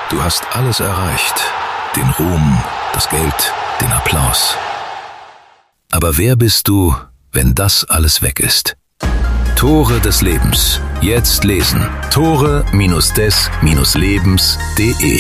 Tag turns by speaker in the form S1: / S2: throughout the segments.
S1: Du hast alles erreicht. Den Ruhm, das Geld, den Applaus. Aber wer bist du, wenn das alles weg ist? Tore des Lebens. Jetzt lesen. Tore-des-lebens.de.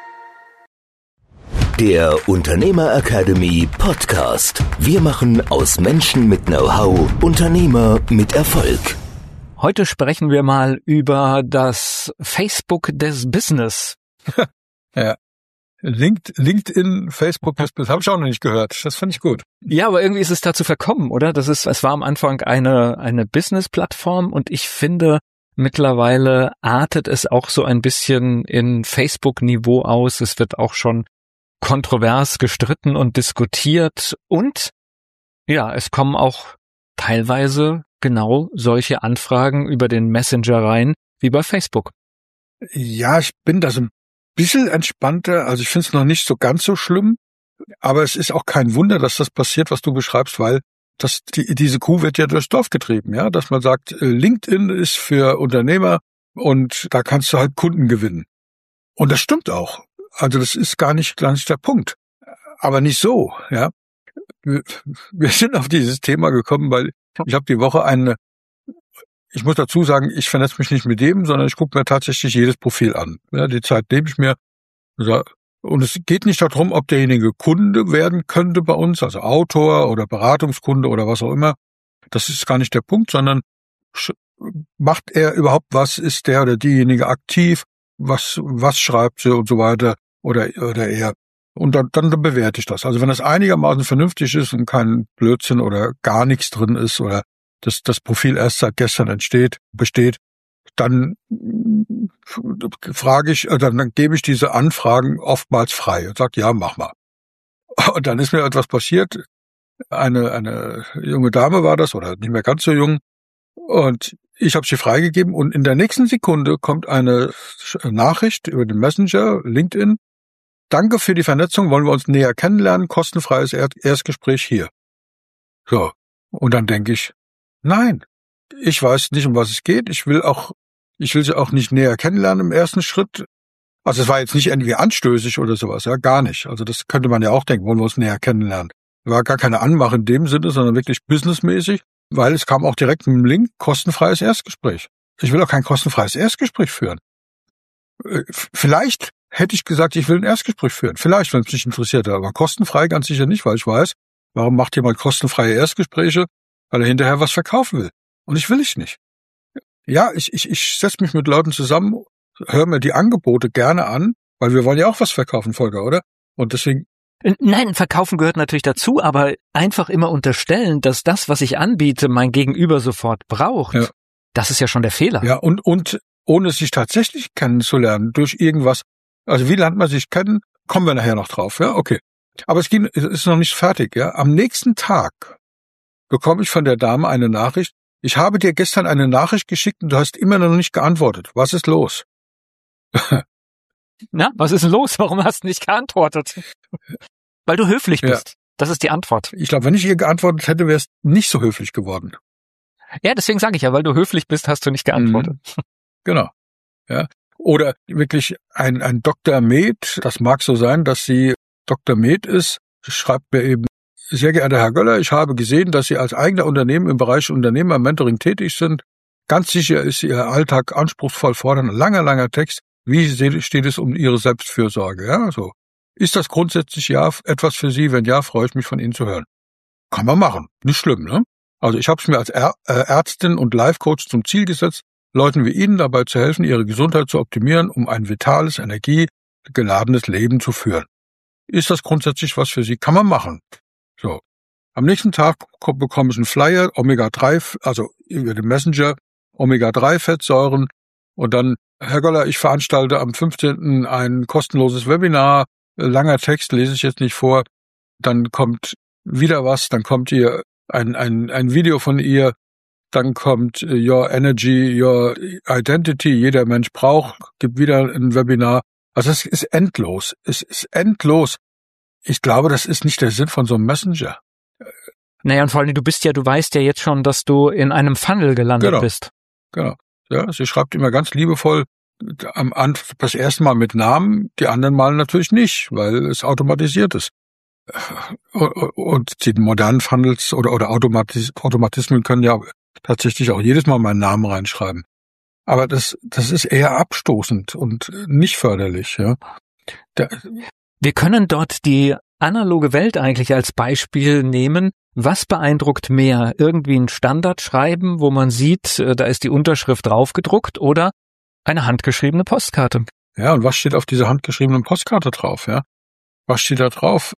S2: Der Unternehmer Academy Podcast. Wir machen aus Menschen mit Know-how Unternehmer mit Erfolg.
S3: Heute sprechen wir mal über das Facebook des Business.
S4: Ja. LinkedIn, Facebook des Business, habe ich auch noch nicht gehört. Das finde ich gut.
S3: Ja, aber irgendwie ist es dazu verkommen, oder? Es war am Anfang eine Business-Plattform und ich finde, mittlerweile artet es auch so ein bisschen in Facebook-Niveau aus. Es wird auch schon kontrovers gestritten und diskutiert und ja, es kommen auch teilweise genau solche Anfragen über den Messenger rein wie bei Facebook.
S4: Ja, ich bin da so ein bisschen entspannter. Also ich finde es noch nicht so ganz so schlimm, aber es ist auch kein Wunder, dass das passiert, was du beschreibst, weil diese Kuh wird ja durchs Dorf getrieben, ja, dass man sagt, LinkedIn ist für Unternehmer und da kannst du halt Kunden gewinnen. Und das stimmt auch. Also das ist gar nicht der Punkt. Aber nicht so, ja. Wir sind auf dieses Thema gekommen, weil ich habe die Woche ich muss dazu sagen, ich vernetze mich nicht mit dem, sondern ich gucke mir tatsächlich jedes Profil an. Ja, die Zeit nehme ich mir. Und es geht nicht darum, ob derjenige Kunde werden könnte bei uns, also Autor oder Beratungskunde oder was auch immer. Das ist gar nicht der Punkt, sondern macht er überhaupt was, ist der oder diejenige aktiv, was schreibt sie und so weiter oder er. Und dann bewerte ich das. Also wenn das einigermaßen vernünftig ist und kein Blödsinn oder gar nichts drin ist oder das Profil erst seit gestern besteht, dann dann gebe ich diese Anfragen oftmals frei und sage, ja, mach mal. Und dann ist mir etwas passiert. Eine junge Dame war das, oder nicht mehr ganz so jung, und ich habe sie freigegeben und in der nächsten Sekunde kommt eine Nachricht über den Messenger, LinkedIn. Danke für die Vernetzung, wollen wir uns näher kennenlernen, kostenfreies Erstgespräch hier. So, und dann denke ich, nein, ich weiß nicht, um was es geht. Ich will sie auch nicht näher kennenlernen im ersten Schritt. Also es war jetzt nicht irgendwie anstößig oder sowas, ja, gar nicht. Also das könnte man ja auch denken, wollen wir uns näher kennenlernen. War gar keine Anmache in dem Sinne, sondern wirklich businessmäßig, weil es kam auch direkt mit dem Link, kostenfreies Erstgespräch. Ich will auch kein kostenfreies Erstgespräch führen. Vielleicht hätte ich gesagt, ich will ein Erstgespräch führen. Vielleicht, wenn es mich interessiert, aber kostenfrei ganz sicher nicht, weil ich weiß, warum macht jemand kostenfreie Erstgespräche? Weil er hinterher was verkaufen will. Und ich will nicht. Ja, ich setze mich mit Leuten zusammen, höre mir die Angebote gerne an, weil wir wollen ja auch was verkaufen, Volker, oder? Und deswegen...
S3: Nein, verkaufen gehört natürlich dazu, aber einfach immer unterstellen, dass das, was ich anbiete, mein Gegenüber sofort braucht. Ja. Das ist ja schon der Fehler.
S4: Ja, und ohne sich tatsächlich kennenzulernen, durch irgendwas, also wie lernt man sich kennen, kommen wir nachher noch drauf, ja, okay. Aber es ist noch nicht fertig, ja. Am nächsten Tag bekomme ich von der Dame eine Nachricht, ich habe dir gestern eine Nachricht geschickt und du hast immer noch nicht geantwortet. Was ist los?
S3: Na, was ist denn los? Warum hast du nicht geantwortet? Weil du höflich bist. Ja. Das ist die Antwort.
S4: Ich glaube, wenn ich ihr geantwortet hätte, wäre es nicht so höflich geworden.
S3: Ja, deswegen sage ich ja, weil du höflich bist, hast du nicht geantwortet.
S4: Genau. Ja. Oder wirklich ein Dr. Med, das mag so sein, dass sie Dr. Med ist, schreibt mir eben, sehr geehrter Herr Göller, ich habe gesehen, dass Sie als eigener Unternehmen im Bereich Unternehmer-Mentoring tätig sind. Ganz sicher ist Ihr Alltag anspruchsvoll fordernd. Langer Text. Wie steht es um Ihre Selbstfürsorge? Ja, so. Ist das grundsätzlich etwas für Sie? Wenn ja, freue ich mich von Ihnen zu hören. Kann man machen. Nicht schlimm, ne? Also ich habe es mir als Ärztin und Life-Coach zum Ziel gesetzt, Leuten wie Ihnen dabei zu helfen, ihre Gesundheit zu optimieren, um ein vitales, energiegeladenes Leben zu führen. Ist das grundsätzlich was für Sie? Kann man machen. So. Am nächsten Tag bekomme ich einen Flyer, Omega-3, also über den Messenger, Omega-3-Fettsäuren. Und dann, Herr Göller, ich veranstalte am 15. ein kostenloses Webinar. Langer Text, lese ich jetzt nicht vor. Dann kommt wieder was, dann kommt hier ein Video von ihr. Dann kommt Your Energy, Your Identity, jeder Mensch braucht, gibt wieder ein Webinar. Also es ist endlos. Es ist endlos. Ich glaube, das ist nicht der Sinn von so einem Messenger.
S3: Naja, und vor allem, du weißt ja jetzt schon, dass du in einem Funnel gelandet bist.
S4: Genau. Ja, sie schreibt immer ganz liebevoll, am Anfang das erste Mal mit Namen, die anderen Mal natürlich nicht, weil es automatisiert ist. Und die modernen Funnels oder Automatismen können ja tatsächlich auch jedes Mal meinen Namen reinschreiben. Aber das ist eher abstoßend und nicht förderlich, ja.
S3: Wir können dort die analoge Welt eigentlich als Beispiel nehmen. Was beeindruckt mehr? Irgendwie ein Standardschreiben, wo man sieht, da ist die Unterschrift draufgedruckt, oder eine handgeschriebene Postkarte?
S4: Ja, und was steht auf dieser handgeschriebenen Postkarte drauf, ja? Was steht da drauf?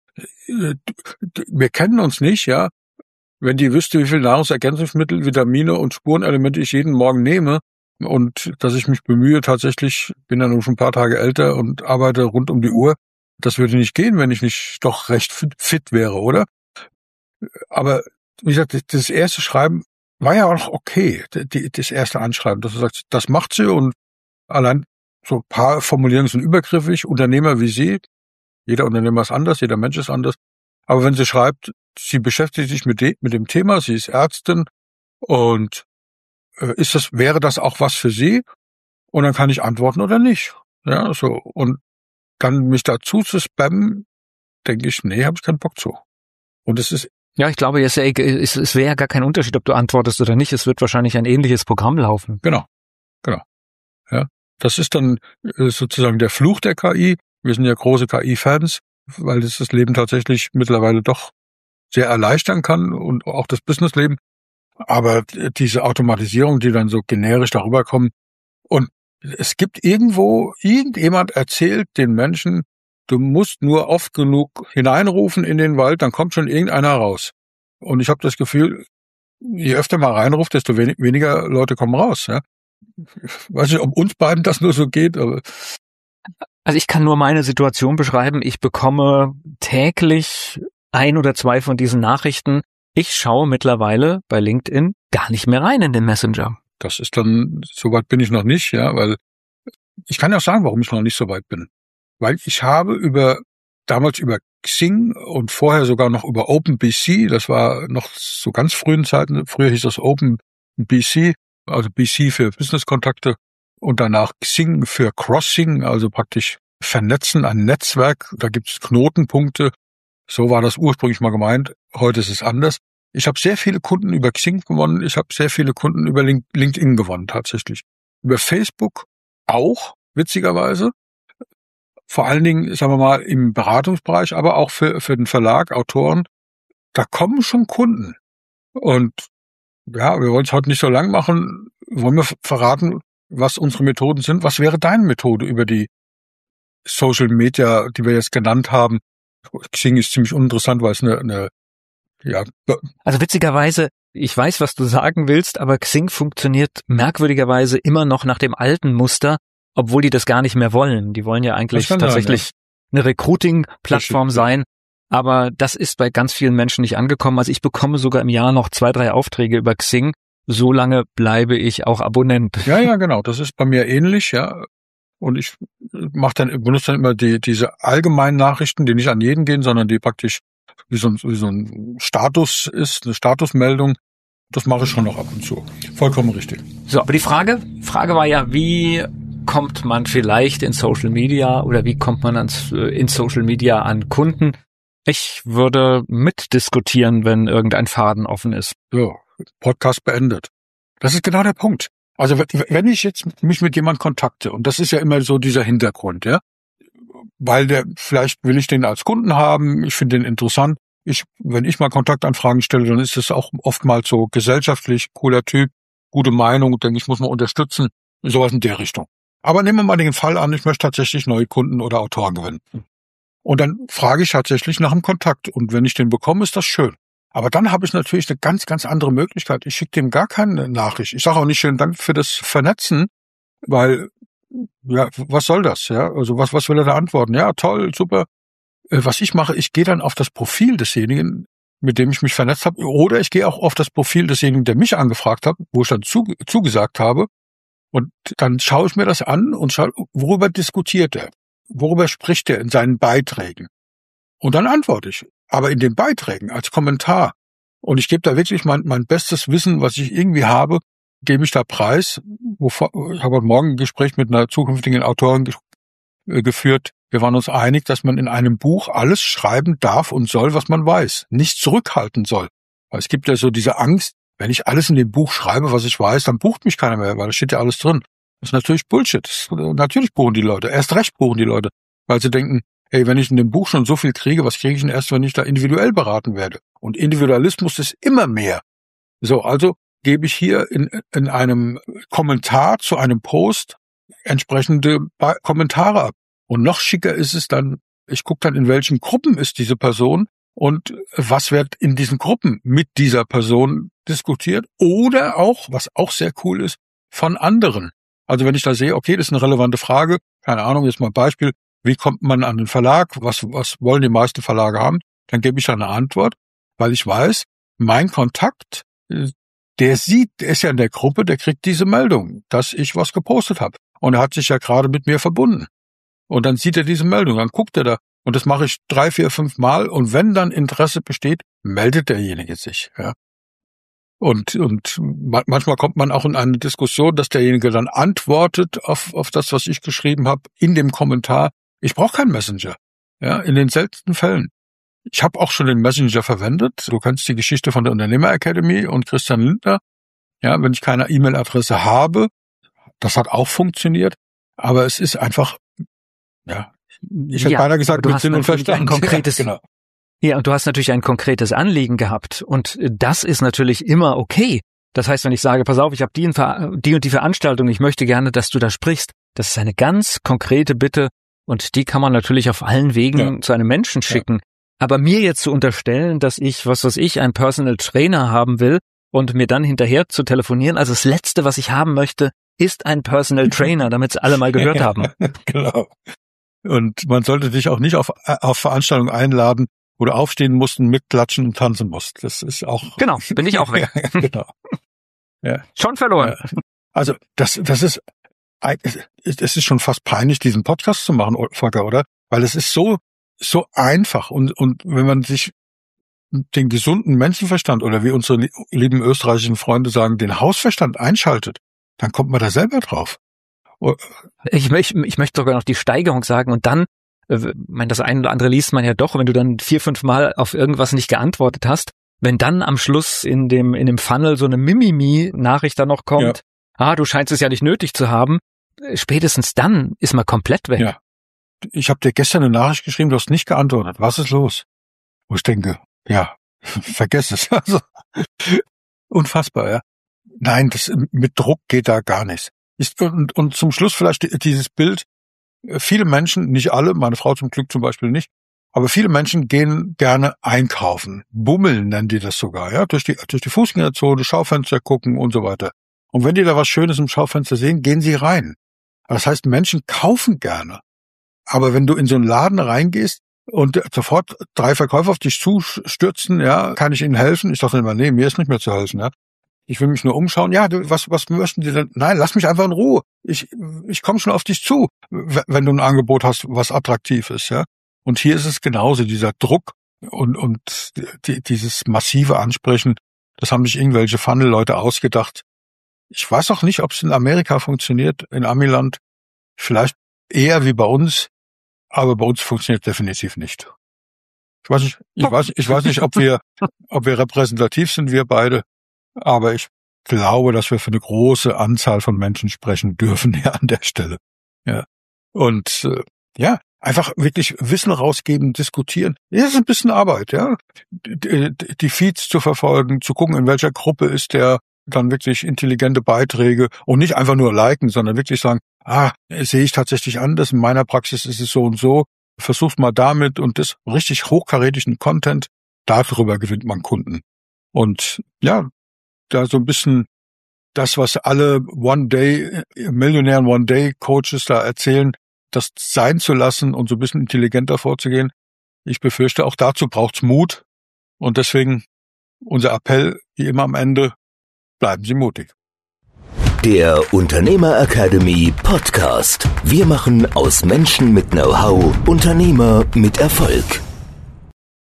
S4: Wir kennen uns nicht, ja. Wenn die wüsste, wie viel Nahrungsergänzungsmittel, Vitamine und Spurenelemente ich jeden Morgen nehme und dass ich mich bemühe, tatsächlich, bin ja nun schon ein paar Tage älter und arbeite rund um die Uhr, das würde nicht gehen, wenn ich nicht doch recht fit wäre, oder? Aber wie gesagt, das erste Schreiben war ja auch okay, das erste Anschreiben, dass du sagst, das macht sie, und allein so ein paar Formulierungen sind übergriffig, Unternehmer wie Sie, jeder Unternehmer ist anders, jeder Mensch ist anders, aber wenn sie schreibt, sie beschäftigt sich mit dem Thema, sie ist Ärztin und wäre das auch was für Sie? Und dann kann ich antworten oder nicht. Ja, so. Und dann mich dazu zu spammen, denke ich, nee, habe ich keinen Bock zu. Und es ist...
S3: Ja, ich glaube, es wäre ja gar kein Unterschied, ob du antwortest oder nicht. Es wird wahrscheinlich ein ähnliches Programm laufen.
S4: Genau. Ja, das ist dann sozusagen der Fluch der KI. Wir sind ja große KI-Fans, weil es das Leben tatsächlich mittlerweile doch sehr erleichtern kann und auch das Businessleben. Aber diese Automatisierung, die dann so generisch darüber kommen, und es gibt irgendjemand erzählt den Menschen, du musst nur oft genug hineinrufen in den Wald, dann kommt schon irgendeiner raus. Und ich habe das Gefühl, je öfter man reinruft, desto weniger Leute kommen raus. Ja? Ich weiß nicht, ob uns beiden das nur so geht, aber...
S3: Also ich kann nur meine Situation beschreiben. Ich bekomme täglich 1 oder 2 von diesen Nachrichten. Ich schaue mittlerweile bei LinkedIn gar nicht mehr rein in den Messenger.
S4: Das ist dann, so weit bin ich noch nicht, ja, weil ich kann ja auch sagen, warum ich noch nicht so weit bin. Weil ich habe damals über Xing und vorher sogar noch über OpenBC, das war noch so ganz frühen Zeiten, früher hieß das OpenBC, also BC für Business-Kontakte und danach Xing für Crossing, also praktisch vernetzen, ein Netzwerk, da gibt es Knotenpunkte, so war das ursprünglich mal gemeint, heute ist es anders. Ich habe sehr viele Kunden über Xing gewonnen, ich habe sehr viele Kunden über LinkedIn gewonnen tatsächlich. Über Facebook auch, witzigerweise. Vor allen Dingen, sagen wir mal, im Beratungsbereich, aber auch für den Verlag, Autoren. Da kommen schon Kunden. Und ja, wir wollen es heute nicht so lang machen. Wollen wir verraten, was unsere Methoden sind? Was wäre deine Methode über die Social Media, die wir jetzt genannt haben? Xing ist ziemlich uninteressant, weil es
S3: Also witzigerweise, ich weiß, was du sagen willst, aber Xing funktioniert merkwürdigerweise immer noch nach dem alten Muster, obwohl die das gar nicht mehr wollen. Die wollen ja eigentlich tatsächlich eine Recruiting-Plattform sein, aber das ist bei ganz vielen Menschen nicht angekommen. Also ich bekomme sogar im Jahr noch 2, 3 Aufträge über Xing. So lange bleibe ich auch Abonnent.
S4: Ja, genau. Das ist bei mir ähnlich, ja. Und ich benutze dann immer diese allgemeinen Nachrichten, die nicht an jeden gehen, sondern die praktisch wie so ein Status ist, eine Statusmeldung. Das mache ich schon noch ab und zu. Vollkommen richtig.
S3: So, aber die Frage war ja, wie kommt man vielleicht in Social Media oder wie kommt man in Social Media an Kunden? Ich würde mitdiskutieren, wenn irgendein Faden offen ist.
S4: Ja, Podcast beendet. Das ist genau der Punkt. Also wenn ich jetzt mich mit jemandem kontakte, und das ist ja immer so dieser Hintergrund, ja, weil vielleicht will ich den als Kunden haben, ich finde den interessant. Wenn ich mal Kontaktanfragen stelle, dann ist es auch oftmals so gesellschaftlich, cooler Typ, gute Meinung, denke ich, muss man unterstützen, sowas in der Richtung. Aber nehmen wir mal den Fall an, ich möchte tatsächlich neue Kunden oder Autoren gewinnen. Und dann frage ich tatsächlich nach einem Kontakt. Und wenn ich den bekomme, ist das schön. Aber dann habe ich natürlich eine ganz, ganz andere Möglichkeit. Ich schicke dem gar keine Nachricht. Ich sage auch nicht schönen Dank für das Vernetzen, weil, ja, was soll das? Ja, also was will er da antworten? Ja, toll, super. Was ich mache, ich gehe dann auf das Profil desjenigen, mit dem ich mich vernetzt habe, oder ich gehe auch auf das Profil desjenigen, der mich angefragt hat, wo ich dann zugesagt habe. Und dann schaue ich mir das an und schaue, worüber diskutiert er? Worüber spricht er in seinen Beiträgen? Und dann antworte ich. Aber in den Beiträgen als Kommentar. Und ich gebe da wirklich mein bestes Wissen, was ich irgendwie habe. gebe ich da preis. Ich habe heute Morgen ein Gespräch mit einer zukünftigen Autorin geführt. Wir waren uns einig, dass man in einem Buch alles schreiben darf und soll, was man weiß, nicht zurückhalten soll. Weil es gibt ja so diese Angst, wenn ich alles in dem Buch schreibe, was ich weiß, dann bucht mich keiner mehr, weil da steht ja alles drin. Das ist natürlich Bullshit. Natürlich buchen die Leute. Erst recht buchen die Leute, weil sie denken, hey, wenn ich in dem Buch schon so viel kriege, was kriege ich denn erst, wenn ich da individuell beraten werde? Und Individualismus ist immer mehr. So, also gebe ich hier in einem Kommentar zu einem Post entsprechende Kommentare ab. Und noch schicker ist es dann, ich gucke dann, in welchen Gruppen ist diese Person und was wird in diesen Gruppen mit dieser Person diskutiert oder auch, was auch sehr cool ist, von anderen. Also wenn ich da sehe, okay, das ist eine relevante Frage, keine Ahnung, jetzt mal ein Beispiel, wie kommt man an den Verlag, was wollen die meisten Verlage haben, dann gebe ich da eine Antwort, weil ich weiß, mein Kontakt, der ist ja in der Gruppe, der kriegt diese Meldung, dass ich was gepostet habe. Und er hat sich ja gerade mit mir verbunden. Und dann sieht er diese Meldung, dann guckt er da. Und das mache ich 3, 4, 5 Mal. Und wenn dann Interesse besteht, meldet derjenige sich. Ja. Und manchmal kommt man auch in eine Diskussion, dass derjenige dann antwortet auf das, was ich geschrieben habe, in dem Kommentar. Ich brauche keinen Messenger. Ja, in den seltensten Fällen. Ich habe auch schon den Messenger verwendet. Du kennst die Geschichte von der Unternehmer Academy und Christian Lindner. Ja, wenn ich keine E-Mail-Adresse habe, das hat auch funktioniert. Aber es ist einfach, ja, ich hätte beinahe gesagt, mit Sinn und Verstand.
S3: Ein konkretes,
S4: ja, genau.
S3: Ja, und du hast natürlich ein konkretes Anliegen gehabt. Und das ist natürlich immer okay. Das heißt, wenn ich sage, pass auf, ich habe die und die Veranstaltung, ich möchte gerne, dass du da sprichst, das ist eine ganz konkrete Bitte. Und die kann man natürlich auf allen Wegen zu einem Menschen schicken. Ja. Aber mir jetzt zu unterstellen, dass ich, einen Personal Trainer haben will und mir dann hinterher zu telefonieren, also das Letzte, was ich haben möchte, ist ein Personal Trainer, damit es alle mal gehört haben.
S4: Genau. Und man sollte dich auch nicht auf Veranstaltungen einladen, wo du aufstehen musst und mitklatschen und tanzen musst. Das ist auch...
S3: Genau, bin ich auch weg.
S4: Genau. Ja.
S3: Schon verloren.
S4: Ja. Also das ist schon fast peinlich, diesen Podcast zu machen, Volker, oder? Weil es ist so einfach und wenn man sich den gesunden Menschenverstand oder wie unsere lieben österreichischen Freunde sagen, den Hausverstand einschaltet, dann kommt man da selber drauf.
S3: Ich möchte sogar noch die Steigerung sagen und dann, das eine oder andere liest man ja doch, wenn du dann 4, 5 Mal auf irgendwas nicht geantwortet hast, wenn dann am Schluss in dem Funnel so eine Mimimi-Nachricht dann noch kommt, du scheinst es ja nicht nötig zu haben, spätestens dann ist man komplett weg.
S4: Ja. Ich habe dir gestern eine Nachricht geschrieben, du hast nicht geantwortet. Was ist los? Wo ich denke, vergess es. Also, unfassbar, ja. Nein, das mit Druck geht da gar nichts. Und zum Schluss vielleicht dieses Bild. Viele Menschen, nicht alle, meine Frau zum Glück zum Beispiel nicht, aber viele Menschen gehen gerne einkaufen. Bummeln nennen die das sogar, ja, durch die Fußgängerzone, Schaufenster gucken und so weiter. Und wenn die da was Schönes im Schaufenster sehen, gehen sie rein. Das heißt, Menschen kaufen gerne. Aber wenn du in so einen Laden reingehst und sofort 3 Verkäufer auf dich zustürzen, ja, kann ich ihnen helfen? Ich dachte immer, nee, mir ist nicht mehr zu helfen, ja. Ich will mich nur umschauen. Ja, was möchten die denn? Nein, lass mich einfach in Ruhe. Ich komme schon auf dich zu, wenn du ein Angebot hast, was attraktiv ist, ja. Und hier ist es genauso, dieser Druck und dieses massive Ansprechen, das haben sich irgendwelche Funnel-Leute ausgedacht. Ich weiß auch nicht, ob es in Amerika funktioniert, in Amiland. Vielleicht eher wie bei uns, aber bei uns funktioniert definitiv nicht. Ich weiß nicht, ob wir repräsentativ sind, wir beide, aber ich glaube, dass wir für eine große Anzahl von Menschen sprechen dürfen hier an der Stelle. Ja. Und einfach wirklich Wissen rausgeben, diskutieren. Das ist ein bisschen Arbeit, ja. Die Feeds zu verfolgen, zu gucken, in welcher Gruppe ist der, dann wirklich intelligente Beiträge und nicht einfach nur liken, sondern wirklich sagen, sehe ich tatsächlich anders, in meiner Praxis ist es so und so, versuch's mal damit und das richtig hochkarätigen Content, darüber gewinnt man Kunden. Und ja, da so ein bisschen das, was alle Millionären One-Day-Coaches da erzählen, das sein zu lassen und so ein bisschen intelligenter vorzugehen. Ich befürchte, auch dazu braucht's Mut und deswegen unser Appell, wie immer am Ende, bleiben Sie mutig.
S2: Der Unternehmer Academy Podcast. Wir machen aus Menschen mit Know-how Unternehmer mit Erfolg.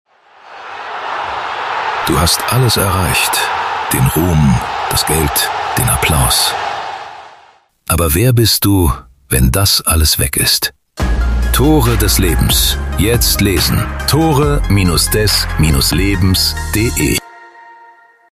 S1: Du hast alles erreicht. Den Ruhm, das Geld, den Applaus. Aber wer bist du, wenn das alles weg ist? Tore des Lebens. Jetzt lesen. Tore-des-Lebens.de